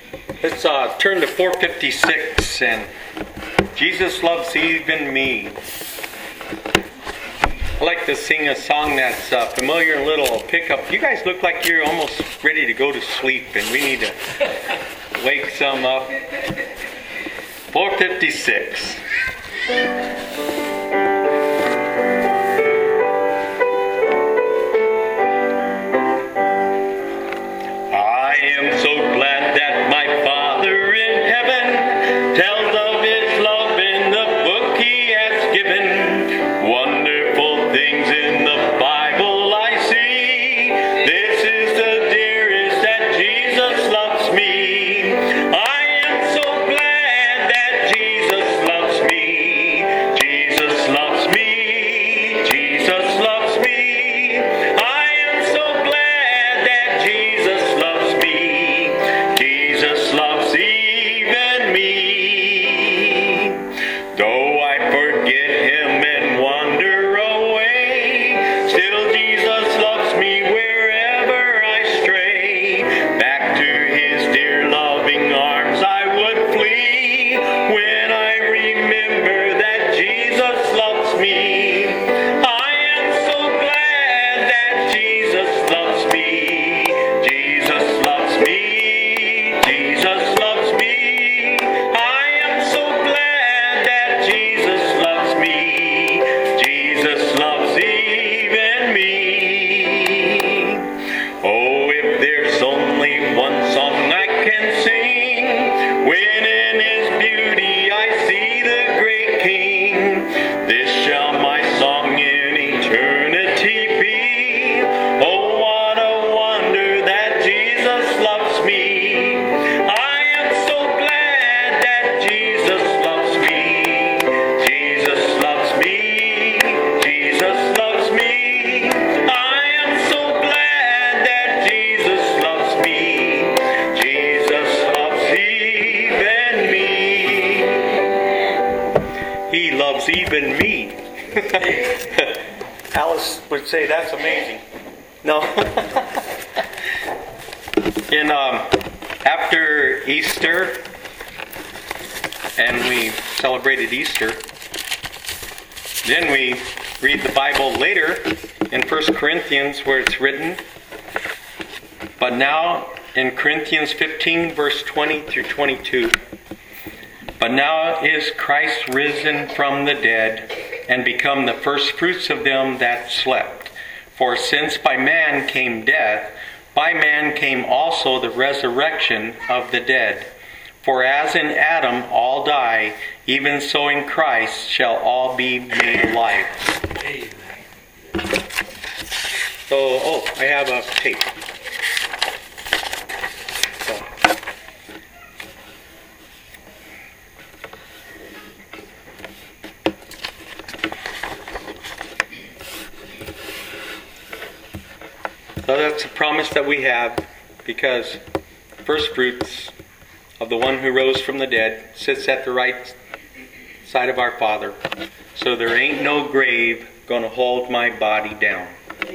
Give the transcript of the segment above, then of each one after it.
Let's turn to 456 and Jesus Loves Even Me. I like to sing a song that's familiar and little pickup. You guys look like you're almost ready to go to sleep and we need to wake some up. 456. Even me. Alice would say that's amazing. No. After Easter, and we celebrated Easter, then we read the Bible later in 1 Corinthians where it's written, but now in Corinthians 15 verse 20 through 22. But now is Christ risen from the dead, and become the first fruits of them that slept. For since by man came death, by man came also the resurrection of the dead. For as in Adam all die, even so in Christ shall all be made alive. So, I have a tape. So that's a promise that we have, because first fruits of the one who rose from the dead sits at the right side of our Father. So there ain't no grave going to hold my body down.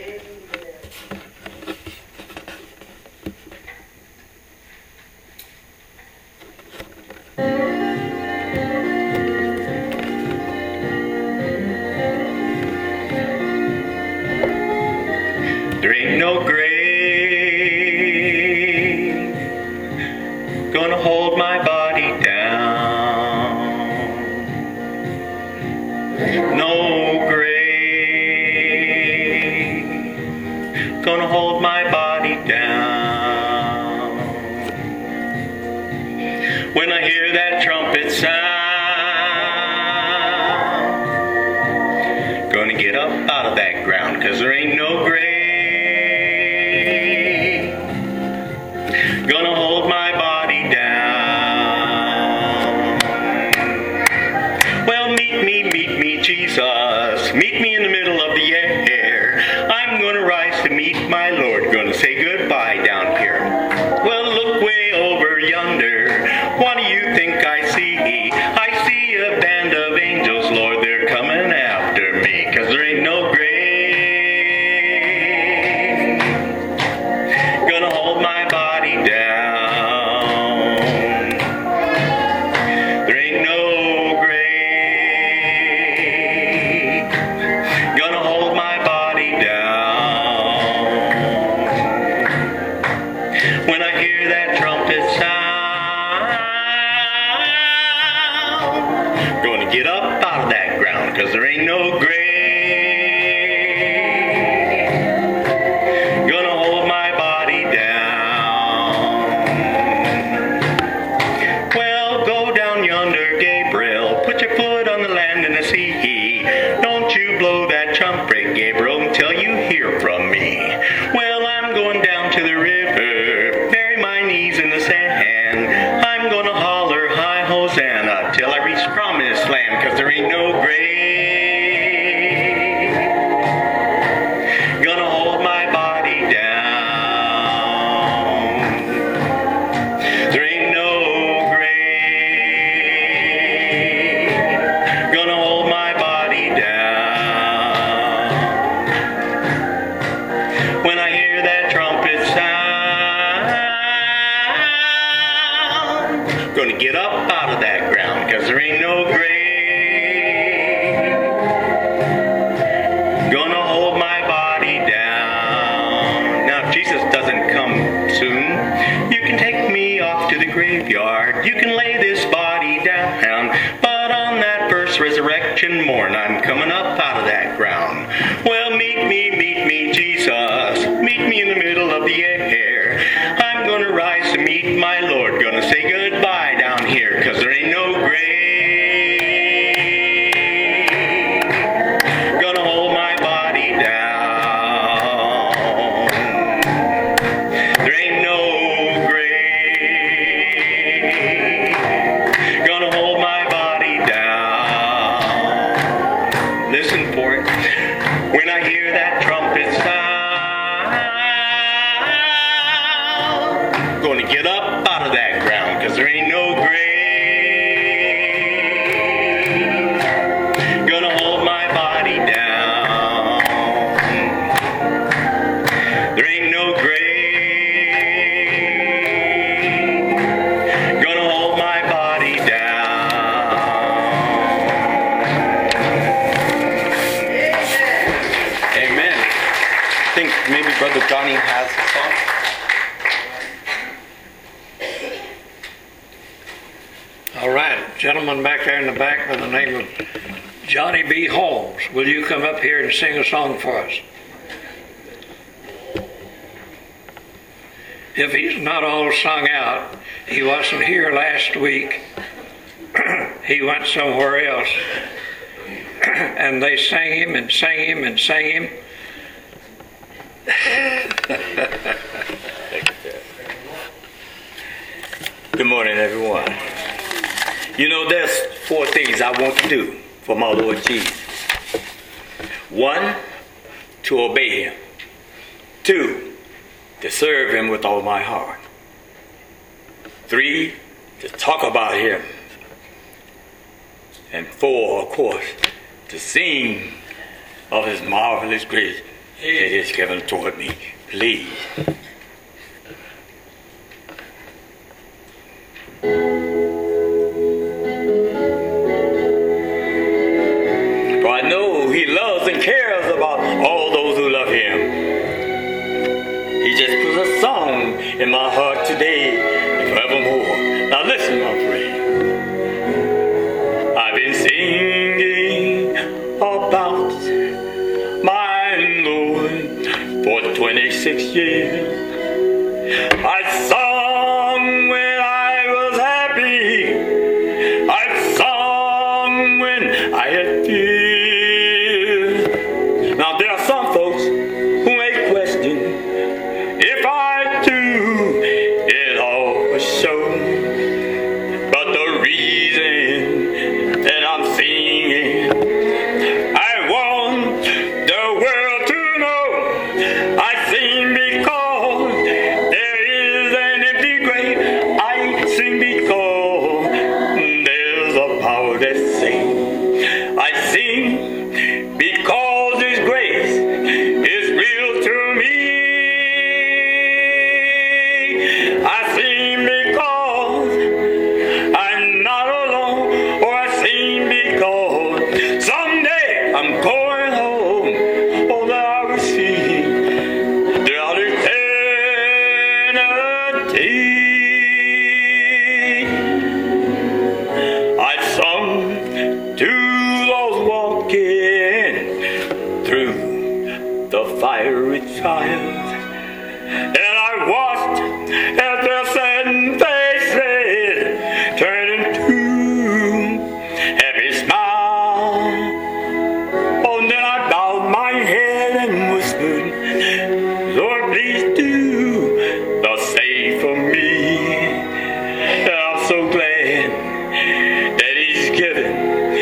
There ain't no grave gonna hold my body down. No grave gonna hold my body down. When I hear that trumpet sound, gonna get up out of that ground, 'cause there ain't no grave gonna hold my body down. Well, meet me, Jesus. Meet me in the middle of the air. I'm gonna rise to meet my Lord. Gonna say goodbye down here. Well, look way over yonder. What do you think I see? I see a band of angels, Lord. They're coming after me, 'cause there ain't no grave gonna hold my body down. When I hear that trumpet sound, gonna get up out of that ground, 'cause there ain't no grave gonna hold my body down. Well, go down yonder, Gabriel, put your foot on the land and the sea. Don't you blow that trumpet, Gabriel, until you hear from me. Well, I'm going down to the river, bury my knees in the sand. I'm gonna holler high Hosanna till I reach promised land, 'cause there ain't no grave gonna hold my body down. There ain't no grave gonna hold my body down. When I hear that trumpet sound, gonna get up out of that ground, 'cause there ain't no grave gonna hold my body down. Now, if Jesus doesn't come soon, you can take me off to the graveyard. You can lay this body down. But on that first resurrection morn, I'm coming up out of that ground. Well, meet me, Jesus. Meet me in the middle of the air. I'm gonna rise to meet my Lord. Gonna say goodbye down here, 'cause there ain't no grave gonna hold my body down. There ain't no grave gonna hold my body down. Listen for it. When I hear that trumpet sound, gonna get up out of that ground, 'cause there ain't no grave gonna hold my body down. There ain't no grave gonna hold my body down. Amen. I think maybe Brother Johnny has a song. All right, gentleman back there in the back by the name of Johnny B. Holmes, will you come up here and sing a song for us? If he's not all sung out, he wasn't here last week. He went somewhere else. And they sang him and sang him and sang him. Good morning, everyone. You know, there's 4 things I want to do for my Lord Jesus. 1, to obey him. 2, to serve him with all my heart. 3, to talk about him. And 4, of course, to sing of his marvelous grace that is given toward me. Please. For I know he loves and cares about all those who love him. He just put a song in my heart today and forevermore. Now listen, my friend. I've been singing about my Lord for 26 years. I sung when I was happy. I sung when I had tears. Now there are some folks who may question if I do it all for show. But the reason that I'm singing, I want the world to know I sing because day. I sung to those walking through the fiery trials, and I watched as their saddened faces turned into happy smiles. Oh, then I bowed my head and whispered, Lord, please do the same for me. And I'm so glad that He's given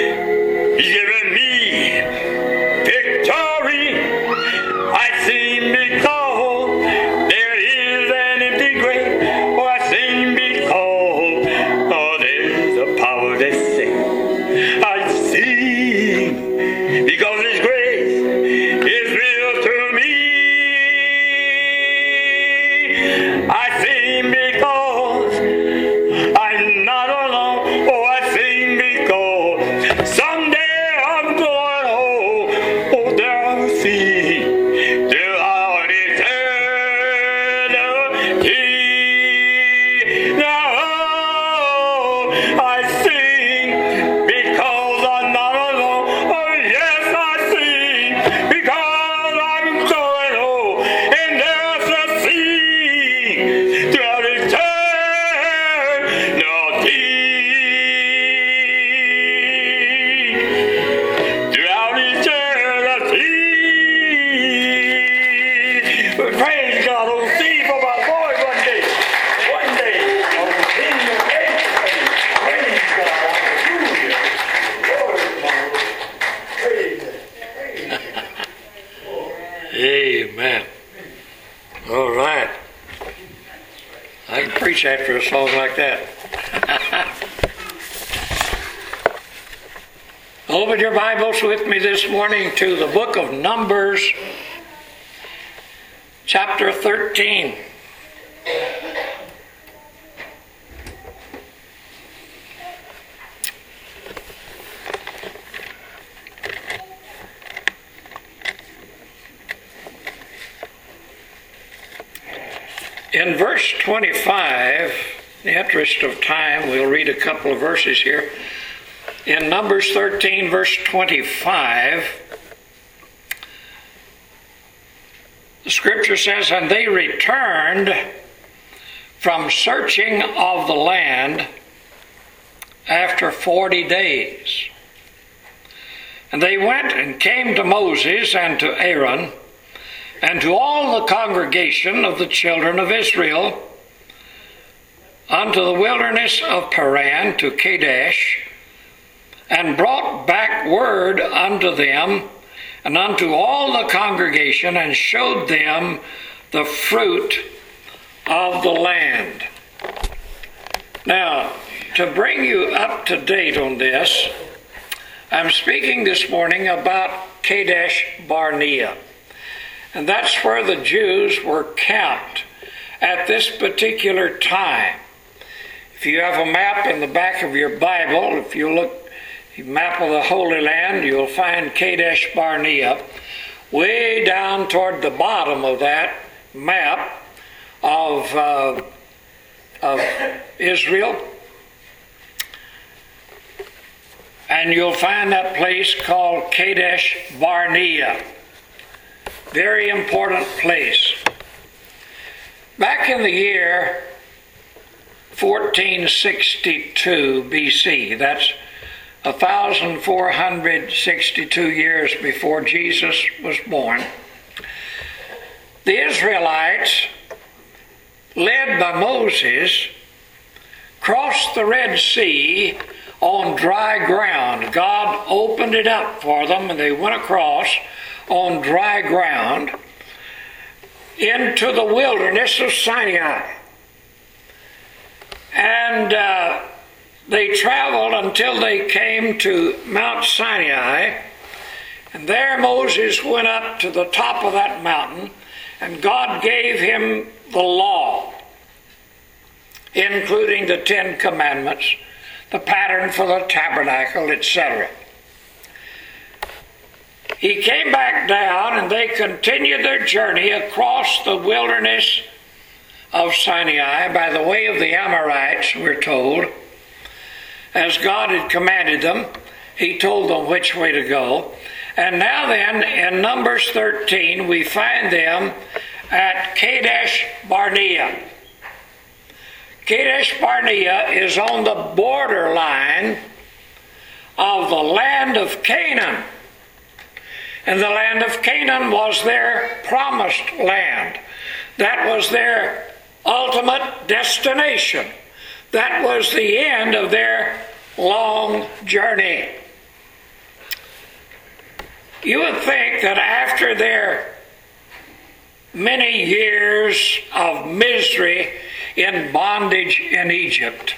me victory. I sing because there is an empty grave. Oh, I sing because there's a power that saves. I sing because His grace is real to me. I sing because I'm not alone. Oh, I sing because someday I'm going home. Oh, there I will see throughout eternity. Now I sing because I'm not alone. Oh, yes, I sing because I'm going home. And there's a sing throughout eternity. Throughout eternity. Praise God. I'll sing for my boy one day. One day. I'll sing the praise. Praise God. Hallelujah. Praise God. Amen. All right. I can preach after a song like that. Open your Bibles with me this morning to the book of Numbers, chapter 13. In verse 25, in the interest of time, we'll read a couple of verses here. In Numbers 13, verse 25, the scripture says, And they returned from searching of the land after 40 days. And they went and came to Moses and to Aaron and to all the congregation of the children of Israel unto the wilderness of Paran to Kadesh, and brought back word unto them and unto all the congregation, and showed them the fruit of the land. Now, to bring you up to date on this, I'm speaking this morning about Kadesh Barnea. And that's where the Jews were camped at this particular time. If you have a map in the back of your Bible, if you look at the map of the Holy Land, you'll find Kadesh Barnea way down toward the bottom of that map of Israel. And you'll find that place called Kadesh Barnea. Very important place. Back in the year 1462 BC, that's 1,462 years before Jesus was born, the Israelites, led by Moses, crossed the Red Sea on dry ground. God opened it up for them, and they went across on dry ground into the wilderness of Sinai. And they traveled until they came to Mount Sinai, and there Moses went up to the top of that mountain, and God gave him the law, including the 10 Commandments, the pattern for the tabernacle, etc. He came back down, and they continued their journey across the wilderness of Sinai by the way of the Amorites, we're told. As God had commanded them, he told them which way to go. And now then, in Numbers 13, we find them at Kadesh Barnea. Kadesh Barnea is on the borderline of the land of Canaan. And the land of Canaan was their promised land. That was their ultimate destination. That was the end of their long journey. You would think that after their many years of misery in bondage in Egypt,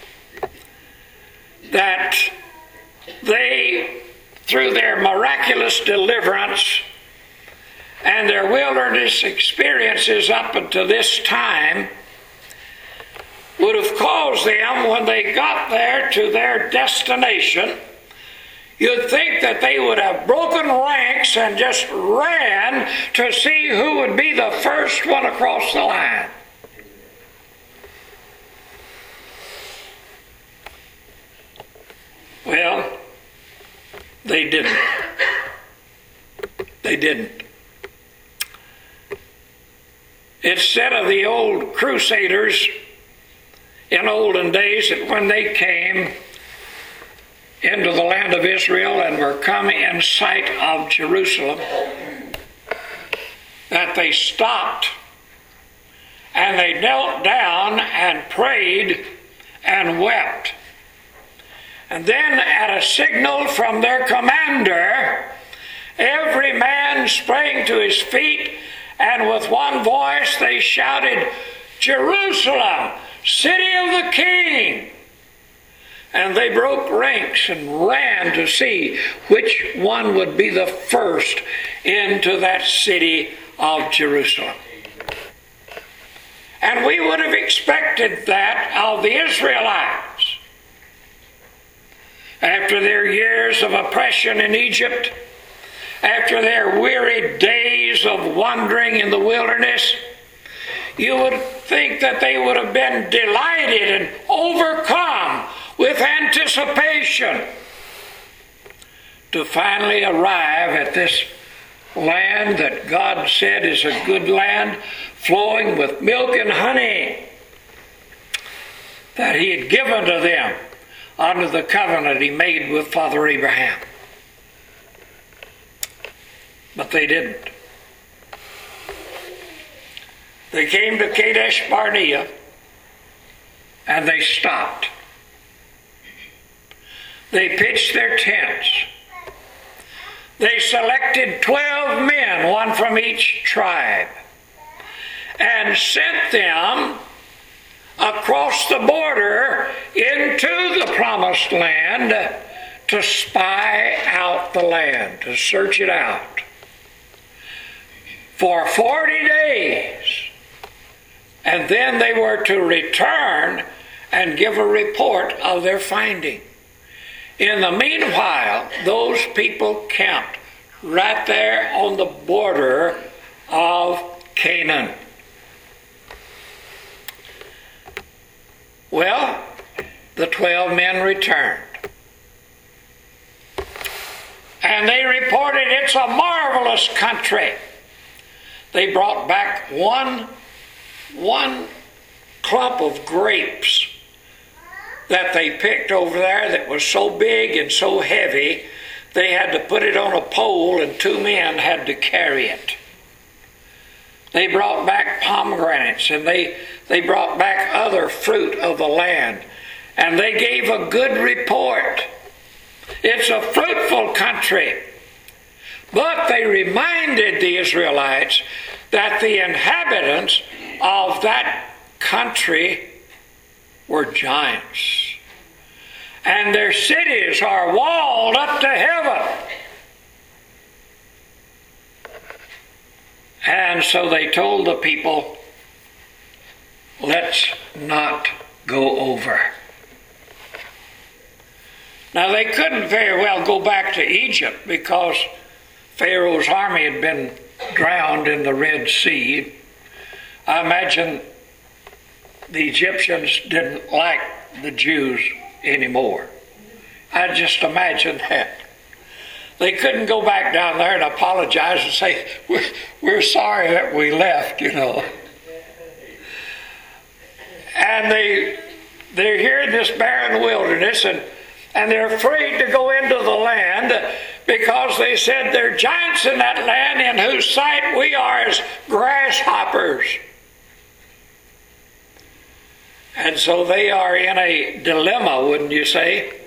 that they, through their miraculous deliverance and their wilderness experiences up until this time, would have caused them, when they got there to their destination, you'd think that they would have broken ranks and just ran to see who would be the first one across the line. Well, they didn't. They didn't. It's said of the old crusaders in olden days that when they came into the land of Israel and were come in sight of Jerusalem, that they stopped and they knelt down and prayed and wept. And then at a signal from their commander, every man sprang to his feet, and with one voice they shouted, "Jerusalem, city of the King!" And they broke ranks and ran to see which one would be the first into that city of Jerusalem. And we would have expected that of the Israelites. After their years of oppression in Egypt, after their weary days of wandering in the wilderness, you would think that they would have been delighted and overcome with anticipation to finally arrive at this land that God said is a good land, flowing with milk and honey, that he had given to them under the covenant he made with Father Abraham. But they didn't. They came to Kadesh Barnea and they stopped. They pitched their tents. They selected 12 men, one from each tribe, and sent them across the border into the promised land to spy out the land, to search it out. For 40 days. And then they were to return and give a report of their finding. In the meanwhile, those people camped right there on the border of Canaan. Well, the 12 men returned. And they reported it's a marvelous country. They brought back one clump of grapes that they picked over there that was so big and so heavy they had to put it on a pole and 2 men had to carry it. They brought back pomegranates and they brought back other fruit of the land, and they gave a good report. It's a fruitful country. But they reminded the Israelites that the inhabitants of that country were giants. And their cities are walled up to heaven. And so they told the people, let's not go over. Now they couldn't very well go back to Egypt because Pharaoh's army had been drowned in the Red Sea. I imagine the Egyptians didn't like the Jews anymore. I just imagine that. They couldn't go back down there and apologize and say, we're sorry that we left, you know. And they're here in this barren wilderness, and they're afraid to go into the land because they said there are giants in that land in whose sight we are as grasshoppers. And so they are in a dilemma, wouldn't you say?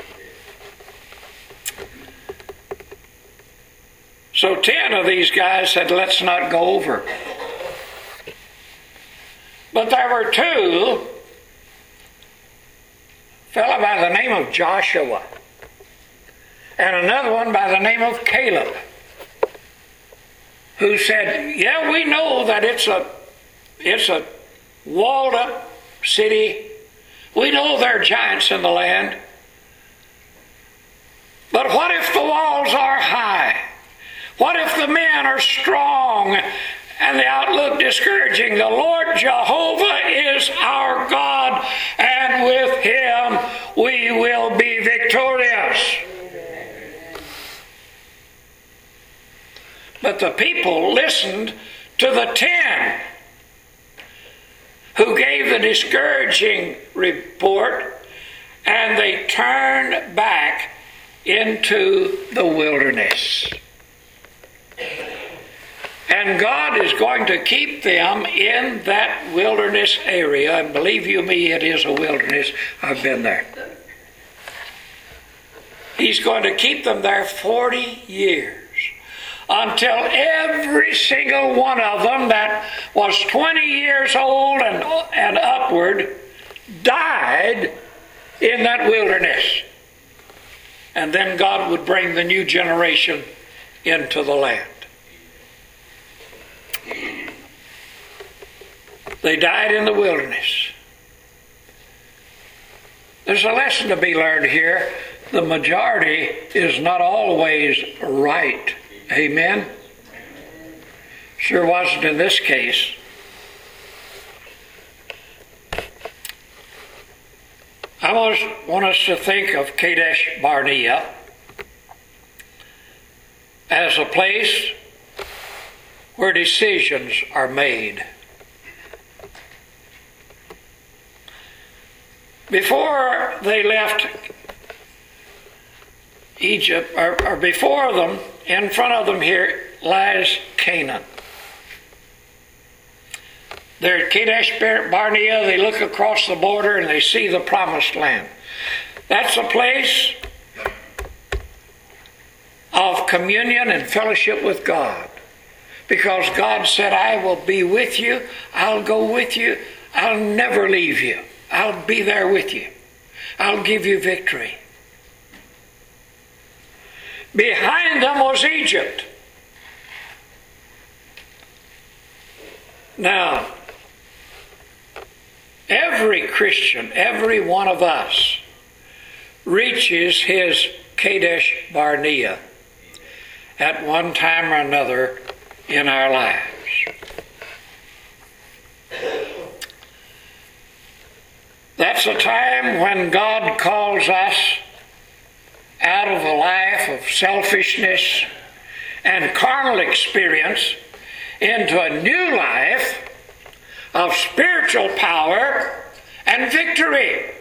So 10 of these guys said, let's not go over. But there were 2, a fellow by the name of Joshua and another one by the name of Caleb, who said, yeah, we know that it's a walled up city. We know there are giants in the land. But what if the walls are high? What if the men are strong and the outlook discouraging? The Lord Jehovah is our God, and with Him we will be victorious. But the people listened to the 10 who gave the discouraging report, and they turned back into the wilderness. And God is going to keep them in that wilderness area. And believe you me, it is a wilderness. I've been there. He's going to keep them there 40 years. Until every single one of them that was 20 years old and upward died in that wilderness. And then God would bring the new generation into the land. They died in the wilderness. There's a lesson to be learned here. The majority is not always right. Amen? Sure wasn't in this case. I want us to think of Kadesh Barnea as a place where decisions are made. Before they left Egypt, or before them, in front of them here lies Canaan. They're at Kadesh Barnea. They look across the border and they see the promised land. That's a place of communion and fellowship with God. Because God said, I will be with you. I'll go with you. I'll never leave you. I'll be there with you. I'll give you victory. Behind them was Egypt. Now, every Christian, every one of us, reaches his Kadesh Barnea at one time or another in our lives. That's a time when God calls us out of a life of selfishness and carnal experience into a new life of spiritual power and victory.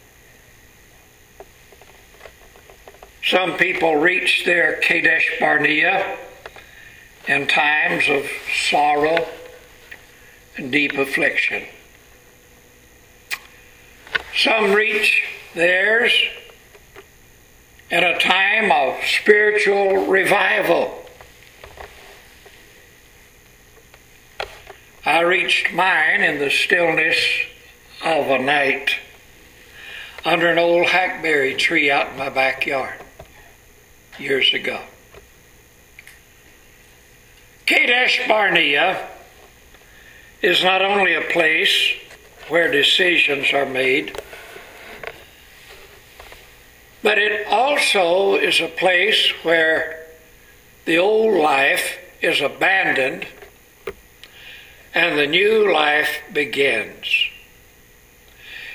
Some people reach their Kadesh Barnea in times of sorrow and deep affliction. Some reach theirs in a time of spiritual revival. I reached mine in the stillness of a night under an old hackberry tree out in my backyard years ago. Kadesh Barnea is not only a place where decisions are made, but it also is a place where the old life is abandoned and the new life begins.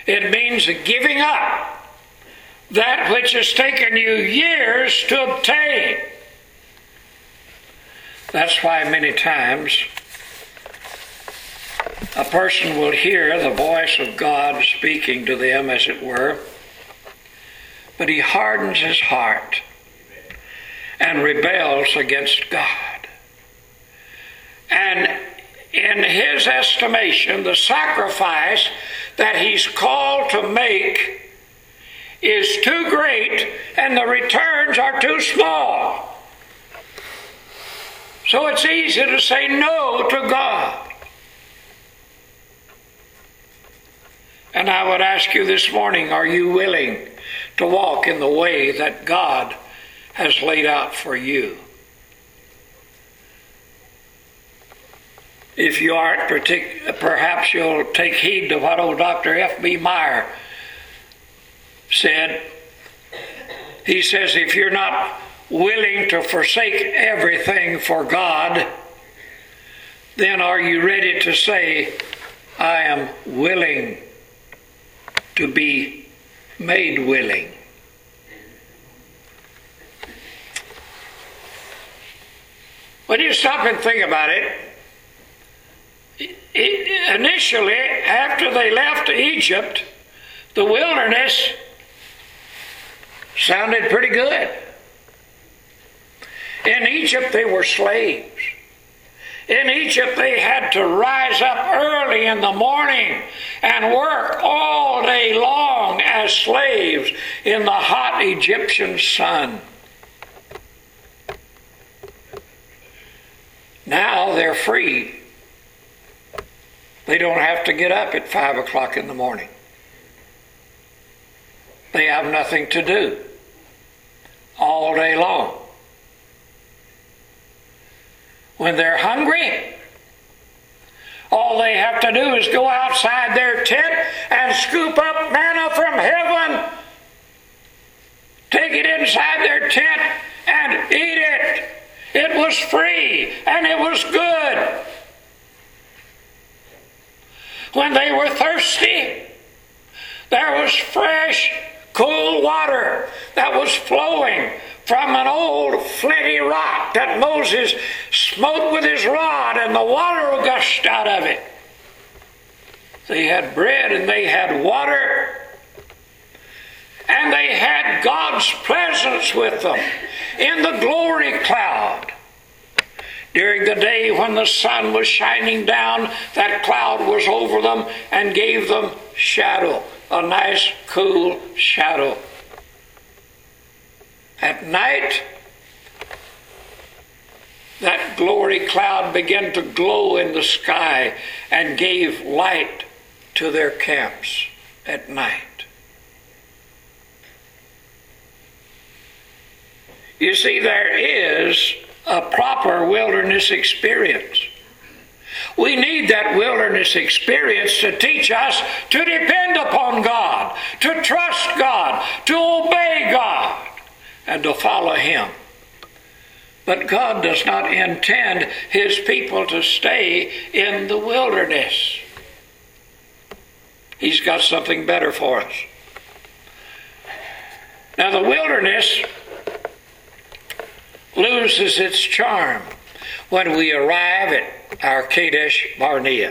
It means giving up that which has taken you years to obtain. That's why many times a person will hear the voice of God speaking to them, as it were, but he hardens his heart and rebels against God. And in his estimation, the sacrifice that he's called to make is too great and the returns are too small. So it's easy to say no to God. And I would ask you this morning, are you willing to walk in the way that God has laid out for you? If you aren't, perhaps you'll take heed to what old Dr. F.B. Meyer said. He says, if you're not willing to forsake everything for God, then are you ready to say, I am willing to be made willing? When you stop and think about it, initially, after they left Egypt, the wilderness sounded pretty good. In Egypt, they were slaves. In Egypt, they had to rise up early in the morning and work all day long as slaves in the hot Egyptian sun. Now they're free. They don't have to get up at 5 o'clock in the morning. They have nothing to do all day long. When they're hungry, all they have to do is go outside their tent and scoop up manna from heaven, take it inside their tent and eat it. It was free and it was good. When they were thirsty, there was fresh, cool water that was flowing from an old flinty rock that Moses smote with his rod, and the water gushed out of it. They had bread and they had water, and they had God's presence with them in the glory cloud. During the day when the sun was shining down, that cloud was over them and gave them shadow, a nice cool shadow. At night, that glory cloud began to glow in the sky and gave light to their camps at night. You see, there is a proper wilderness experience. We need that wilderness experience to teach us to depend upon God, to trust God, to obey God, and to follow Him. But God does not intend His people to stay in the wilderness. He's got something better for us. Now, the wilderness loses its charm when we arrive at our Kadesh Barnea.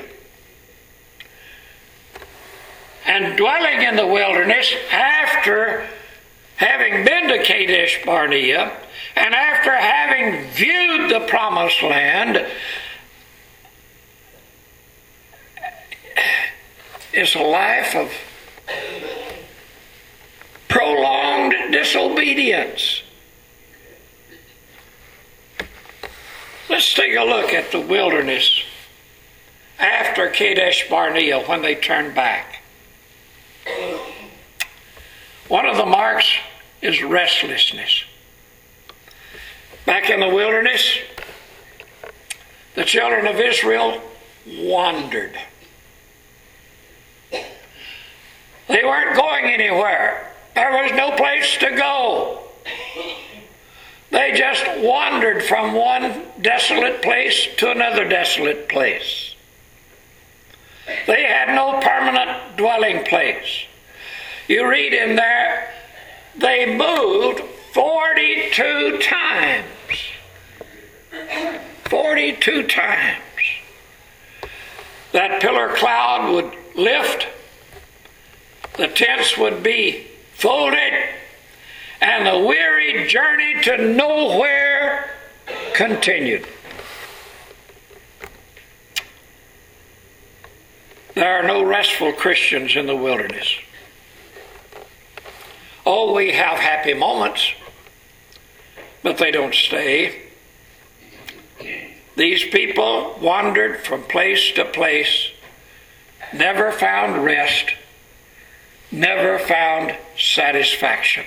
And dwelling in the wilderness, after having been to Kadesh Barnea, and after having viewed the promised land, is a life of prolonged disobedience. Let's take a look at the wilderness after Kadesh Barnea when they turned back. One of the marks is restlessness. Back in the wilderness, the children of Israel wandered. They weren't going anywhere. There was no place to go. They just wandered from one desolate place to another desolate place. They had no permanent dwelling place. You read in there, they moved 42 times. 42 times. That pillar cloud would lift, the tents would be folded, and the weary journey to nowhere continued. There are no restful Christians in the wilderness. Oh, we have happy moments, but they don't stay. These people wandered from place to place, never found rest, never found satisfaction.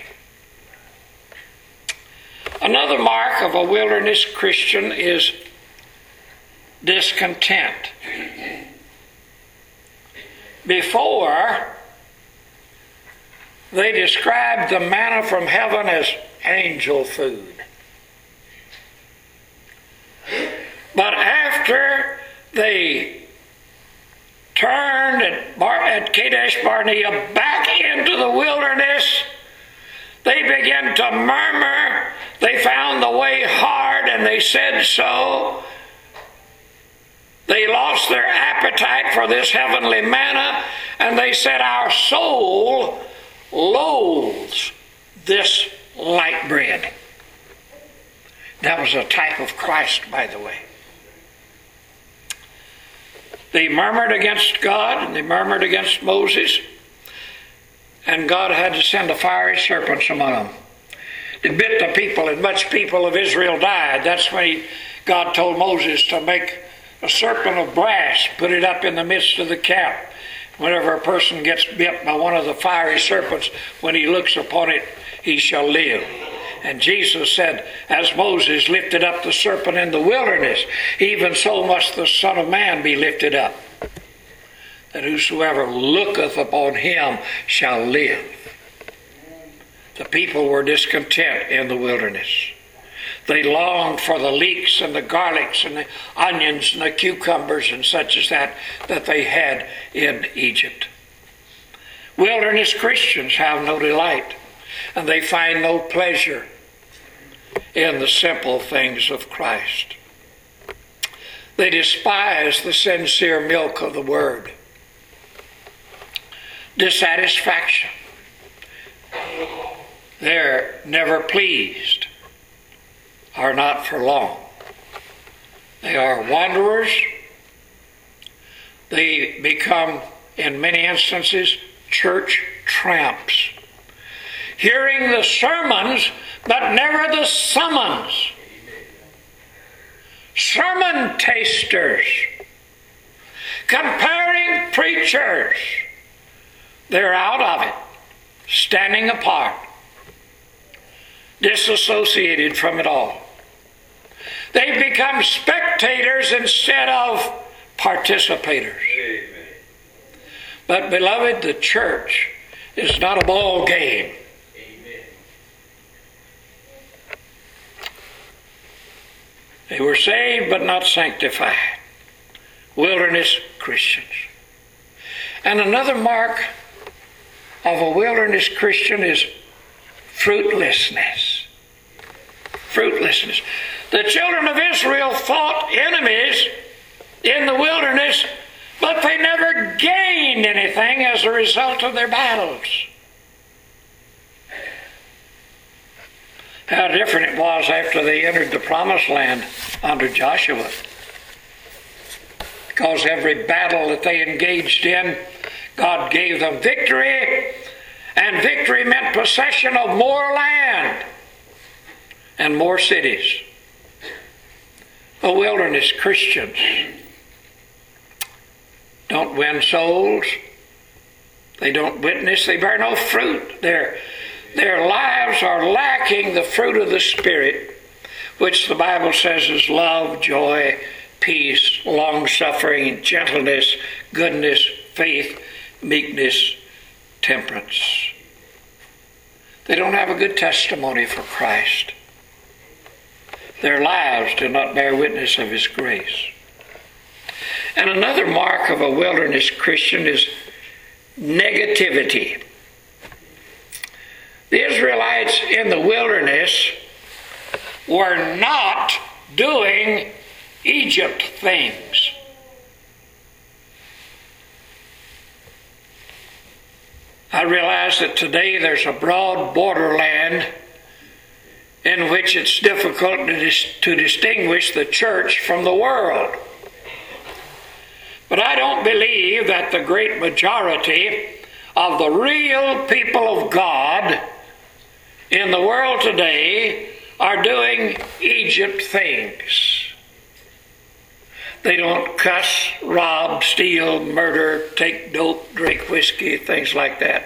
Another mark of a wilderness Christian is discontent. Before, they described the manna from heaven as angel food. But after they turned at Kadesh Barnea back into the wilderness, they began to murmur. They found the way hard, and they said so. They lost their appetite for this heavenly manna, and they said, our soul loathes this light bread. That was a type of Christ, by the way. They murmured against God, and they murmured against Moses, and God had to send a fiery serpent among them. It bit the people, and much people of Israel died. That's when God told Moses to make a serpent of brass, put it up in the midst of the camp. Whenever a person gets bit by one of the fiery serpents, when he looks upon it, he shall live. And Jesus said, as Moses lifted up the serpent in the wilderness, even so must the Son of Man be lifted up, that whosoever looketh upon him shall live. The people were discontent in the wilderness. They longed for the leeks and the garlics and the onions and the cucumbers and such as that they had in Egypt. Wilderness Christians have no delight, and they find no pleasure in the simple things of Christ. They despise the sincere milk of the Word. Dissatisfaction. They're never pleased, are not for long. They are wanderers. They become, in many instances, church tramps, hearing the sermons but never the summons. Sermon tasters, comparing preachers. They're out of it, standing apart, disassociated from it all. They become spectators instead of participators. Amen. But beloved, the church is not a ball game. Amen. They were saved but not sanctified. Wilderness Christians. And another mark of a wilderness Christian is fruitlessness. Fruitlessness. The children of Israel fought enemies in the wilderness, but they never gained anything as a result of their battles. How different it was after they entered the promised land under Joshua. Because every battle that they engaged in, God gave them victory, and victory meant possession of more land and more cities. The wilderness Christians don't win souls. They don't witness. They bear no fruit. Their lives are lacking the fruit of the Spirit, which the Bible says is love, joy, peace, long-suffering, gentleness, goodness, faith, meekness, temperance. They don't have a good testimony for Christ. Their lives do not bear witness of His grace. And another mark of a wilderness Christian is negativity. The Israelites in the wilderness were not doing Egypt things. I realize that today there's a broad borderland in which it's difficult to distinguish the church from the world. But I don't believe that the great majority of the real people of God in the world today are doing Egypt things. They don't cuss, rob, steal, murder, take dope, drink whiskey, things like that.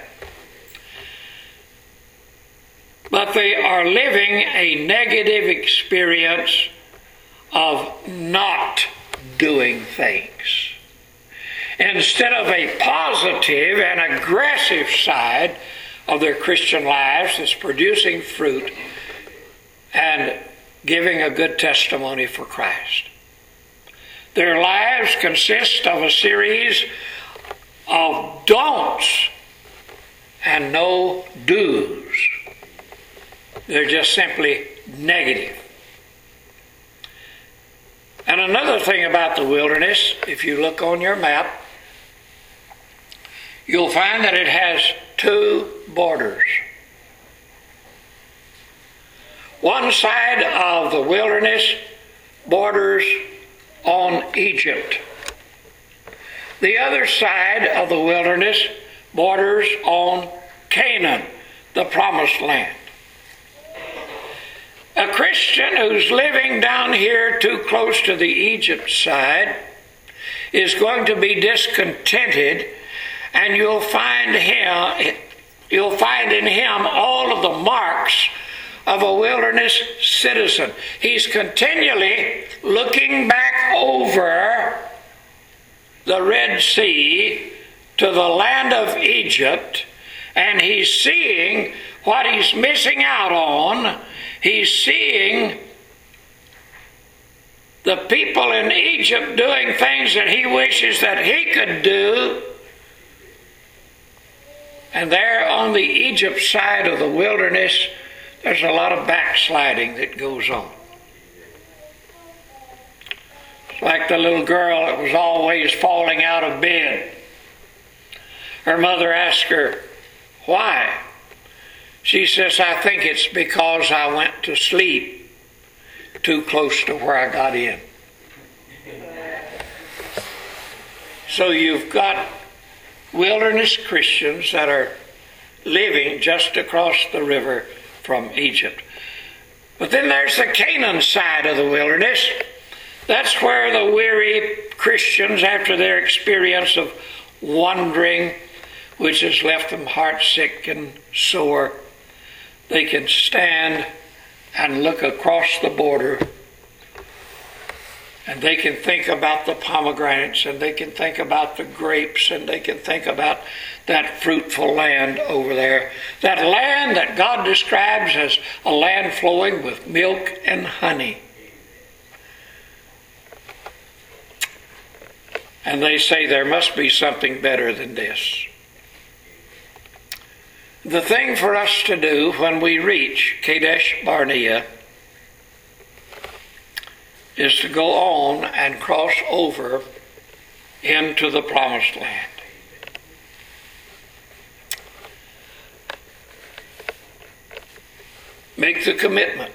But they are living a negative experience of not doing things, instead of a positive and aggressive side of their Christian lives that's producing fruit and giving a good testimony for Christ. Their lives consist of a series of don'ts and no do's. They're just simply negative. And another thing about the wilderness, if you look on your map, you'll find that it has two borders. One side of the wilderness borders on Egypt. The other side of the wilderness borders on Canaan, the promised land. A Christian who's living down here too close to the Egypt side is going to be discontented, and you'll find in him all of the marks of a wilderness citizen. He's continually looking back over the Red Sea to the land of Egypt, and he's seeing what he's missing out on. He's seeing the people in Egypt doing things that he wishes that he could do. And there on the Egypt side of the wilderness, there's a lot of backsliding that goes on. It's like the little girl that was always falling out of bed. Her mother asked her, "Why?" She says, "I think it's because I went to sleep too close to where I got in." So you've got wilderness Christians that are living just across the river from Egypt. But then there's the Canaan side of the wilderness. That's where the weary Christians, after their experience of wandering, which has left them heartsick and sore, they can stand and look across the border, and they can think about the pomegranates, and they can think about the grapes, and they can think about that fruitful land over there. That land that God describes as a land flowing with milk and honey. And they say there must be something better than this. The thing for us to do when we reach Kadesh Barnea is to go on and cross over into the promised land. Make the commitment.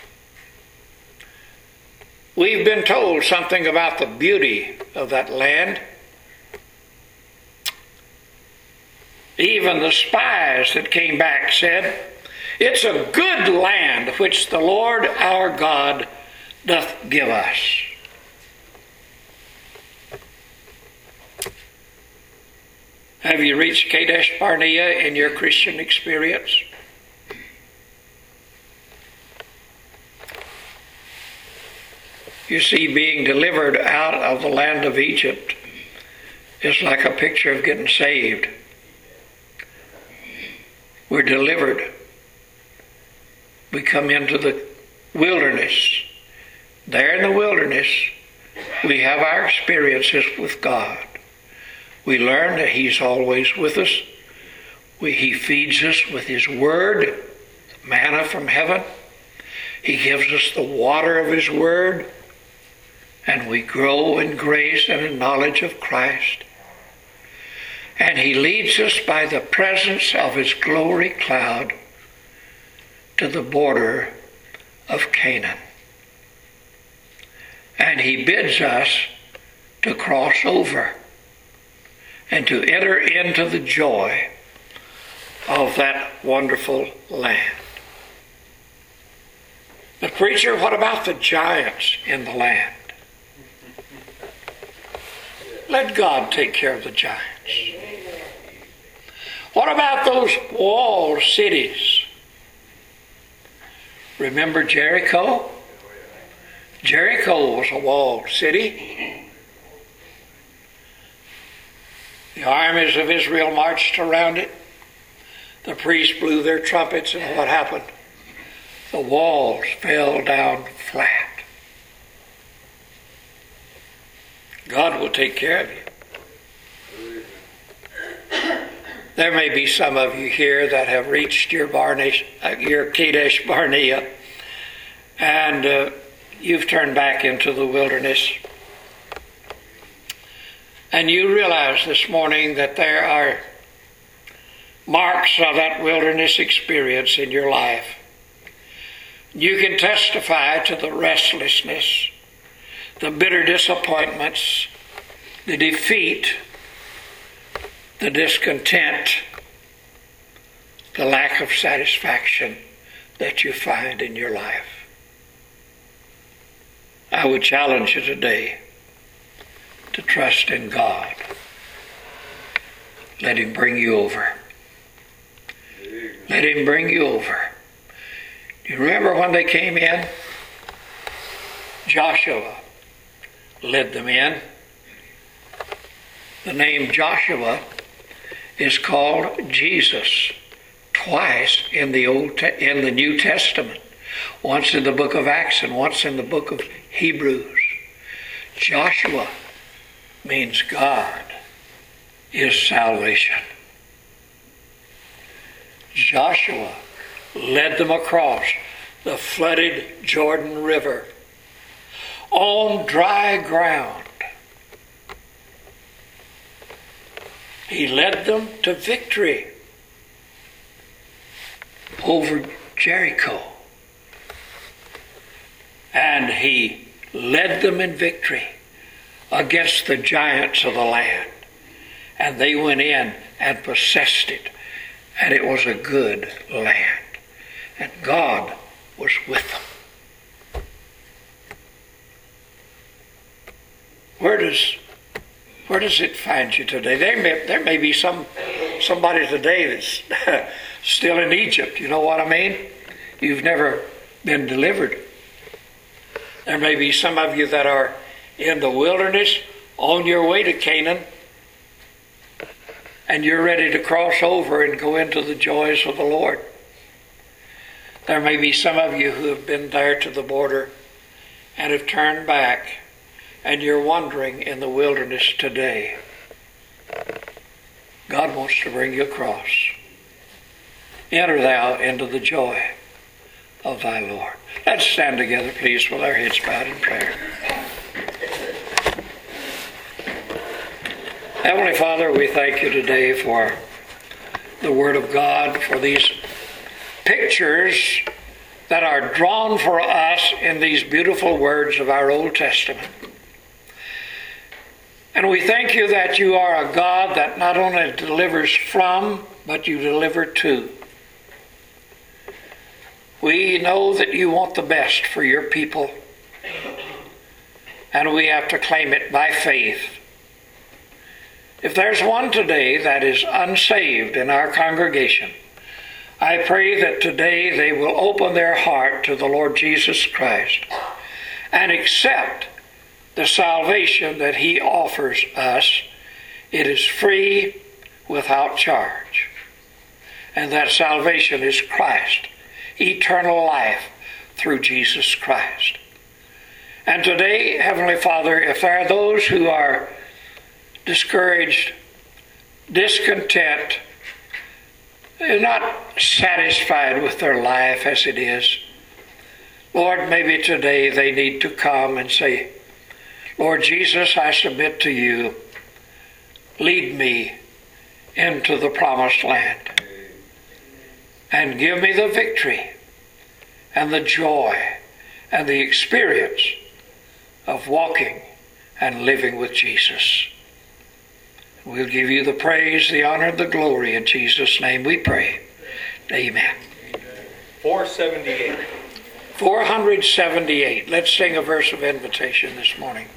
We've been told something about the beauty of that land. Even the spies that came back said, "It's a good land which the Lord our God doth give us." Have you reached Kadesh Barnea in your Christian experience? You see, being delivered out of the land of Egypt is like a picture of getting saved. We're delivered. We come into the wilderness. There in the wilderness, We have our experiences with God. We learn that He's always with us. He feeds us with His Word, manna from heaven. He gives us the water of His Word, and we grow in grace and in knowledge of Christ. And He leads us by the presence of His glory cloud to the border of Canaan. And He bids us to cross over and to enter into the joy of that wonderful land. But preacher, what about the giants in the land? Let God take care of the giants. What about those walled cities? Remember Jericho? Jericho was a walled city. The armies of Israel marched around it. The priests blew their trumpets, and what happened? The walls fell down flat. God will take care of you. There may be some of you here that have reached your Kadesh Barnea, and you've turned back into the wilderness. And you realize this morning that there are marks of that wilderness experience in your life. You can testify to the restlessness, the bitter disappointments, the defeat, the discontent, the lack of satisfaction that you find in your life. I would challenge you today to trust in God. Let Him bring you over. Let Him bring you over. Do you remember when they came in? Joshua led them in. The name Joshua is called Jesus twice in the New Testament. Once in the book of Acts and once in the book of Hebrews. Joshua means God is salvation. Joshua led them across the flooded Jordan River on dry ground. He led them to victory over Jericho. And He led them in victory against the giants of the land. And they went in and possessed it. And it was a good land. And God was with them. Where does it find you today? There may be somebody today that's still in Egypt. You know what I mean? You've never been delivered. There may be some of you that are in the wilderness on your way to Canaan, and you're ready to cross over and go into the joys of the Lord. There may be some of you who have been there to the border and have turned back, and you're wandering in the wilderness today. God wants to bring you across. Enter thou into the joy of thy Lord. Let's stand together, please, with our heads bowed in prayer. Heavenly Father, we thank you today for the Word of God, for these pictures that are drawn for us in these beautiful words of our Old Testament. And we thank you that you are a God that not only delivers from, but you deliver to. We know that you want the best for your people, and we have to claim it by faith. If there's one today that is unsaved in our congregation, I pray that today they will open their heart to the Lord Jesus Christ and accept the salvation that He offers us. It is free, without charge. And that salvation is Christ, eternal life through Jesus Christ. And today, Heavenly Father, if there are those who are discouraged, discontent, they're not satisfied with their life as it is, Lord, maybe today they need to come and say, Lord Jesus, I submit to you. Lead me into the promised land and give me the victory and the joy and the experience of walking and living with Jesus. We'll give you the praise, the honor, and the glory. In Jesus' name we pray. Amen. 478. 478. Let's sing a verse of invitation this morning.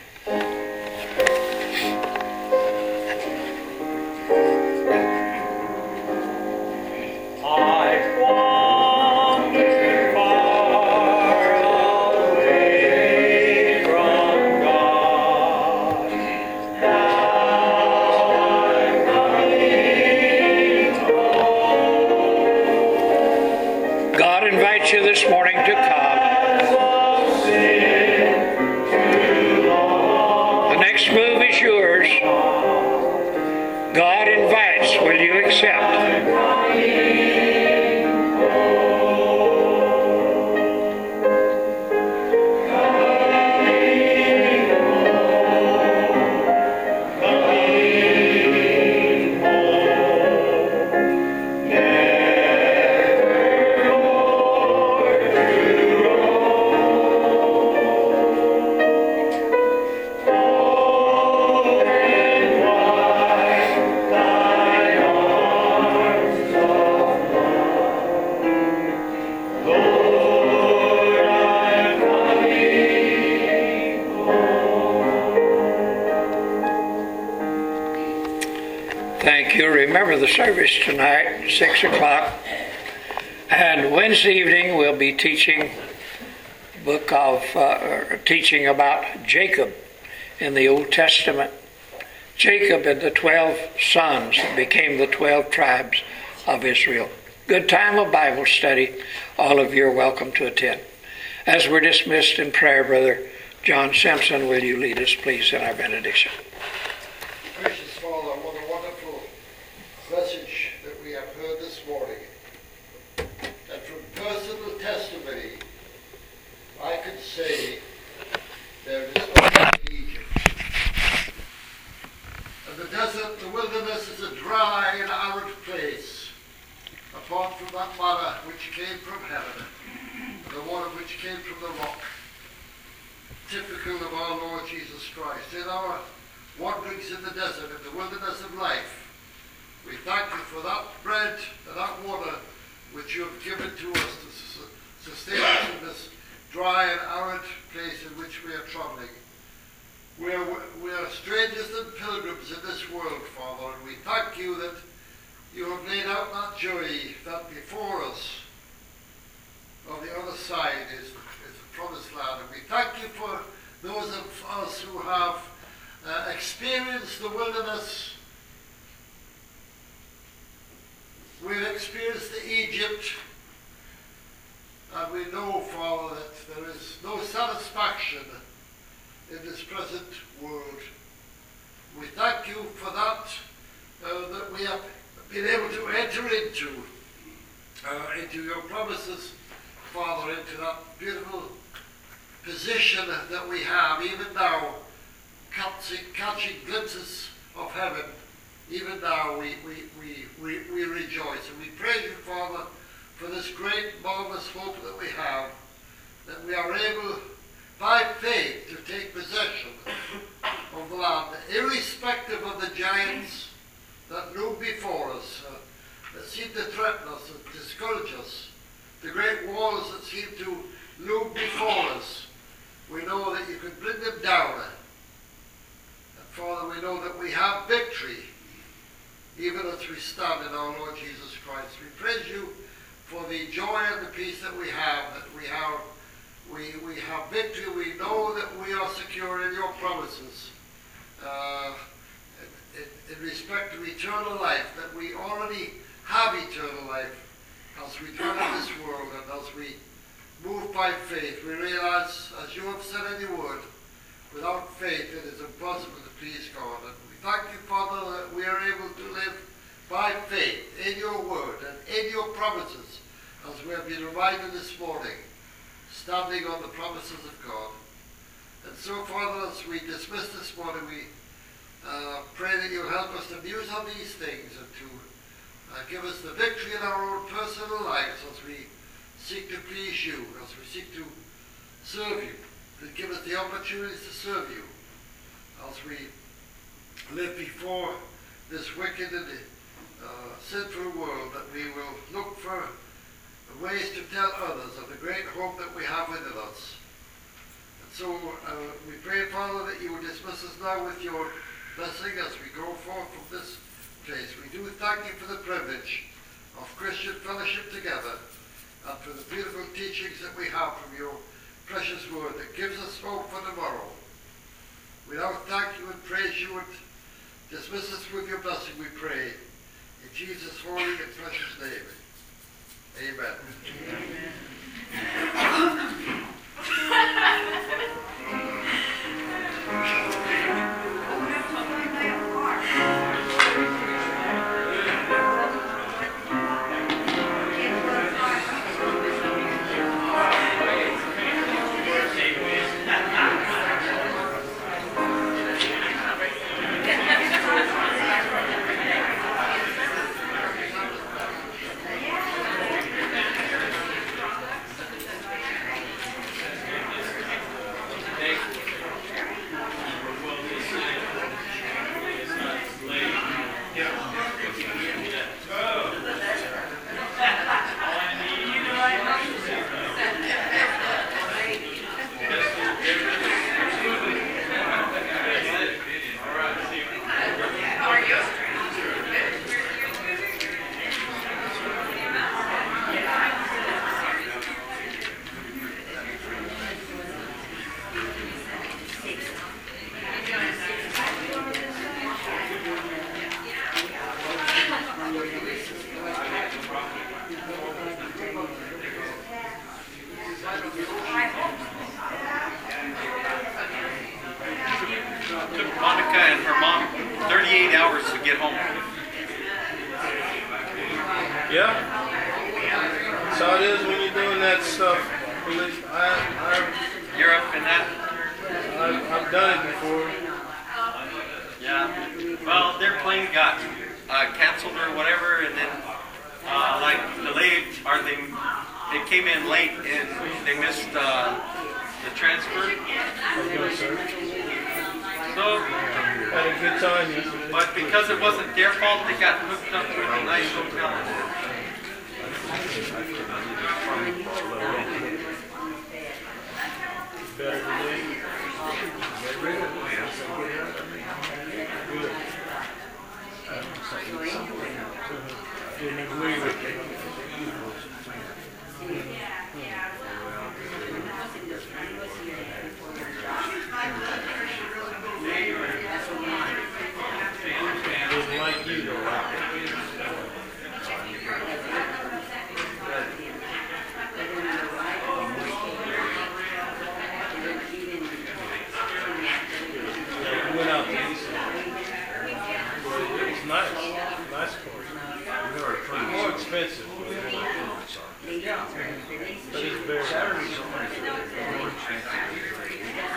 You this morning to come. The next move is yours. God invites. Will you accept? Remember the service tonight, 6 o'clock. And Wednesday evening we'll be teaching teaching about Jacob in the Old Testament. Jacob and the 12 sons that became the 12 tribes of Israel. Good time of Bible study. All of you are welcome to attend. As we're dismissed in prayer, Brother John Simpson, will you lead us, please, in our benediction? Gracious Father, what a wonderful message that we have heard this morning. And from personal testimony, I can say there is no Egypt. And the desert, the wilderness is a dry and arid place, apart from that manna which came from heaven, and the water which came from the rock, typical of our Lord Jesus Christ. In our wanderings in the desert, in the wilderness of life, we thank you for that bread and that water which you have given to us to sustain us in this dry and arid place in which we are traveling. We are strangers and pilgrims in this world, Father, and we thank you that you have laid out that journey that before us, on the other side, is the promised land. And we thank you for those of us who have experienced the wilderness. We've experienced the Egypt, and we know, Father, that there is no satisfaction in this present world. We thank you for that, that we have been able to enter into your promises, Father, into that beautiful position that we have, even now, catching glimpses of heaven. Even now we rejoice, and we praise you, Father, for this great, marvelous hope that we have, that we are able, by faith, to take possession of the land, irrespective of the giants that loom before us, that seem to threaten us and discourage us, the great walls that seem to loom before us. We know that you can bring them down. And Father, we know that we have victory, even as we stand in our Lord Jesus Christ. We praise you for the joy and the peace that we have, we have victory. We know that we are secure in your promises. In respect to eternal life, that we already have eternal life as we dwell in this world, and as we move by faith. We realize, as you have said in your word, without faith it is impossible to please God. And we thank you, Father, that we are able to live by faith in your word and in your promises, as we have been reminded this morning, standing on the promises of God. And so, Father, as we dismiss this morning, we pray that you'll help us to muse on these things and to give us the victory in our own personal lives as we seek to please you, as we seek to serve you, and give us the opportunities to serve you as we live before this wicked and sinful world, that we will look for ways to tell others of the great hope that we have within us. And so we pray, Father, that you will dismiss us now with your blessing as we go forth from this place. We do thank you for the privilege of Christian fellowship together and for the beautiful teachings that we have from your precious word that gives us hope for tomorrow. We now thank you and praise you and dismiss us with your blessing, we pray. In Jesus' holy and precious name. Amen.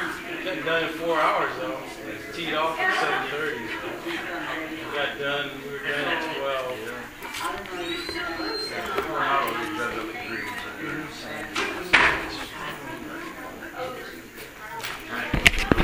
Done in 4 hours though. Teed off at 7:30. Got done.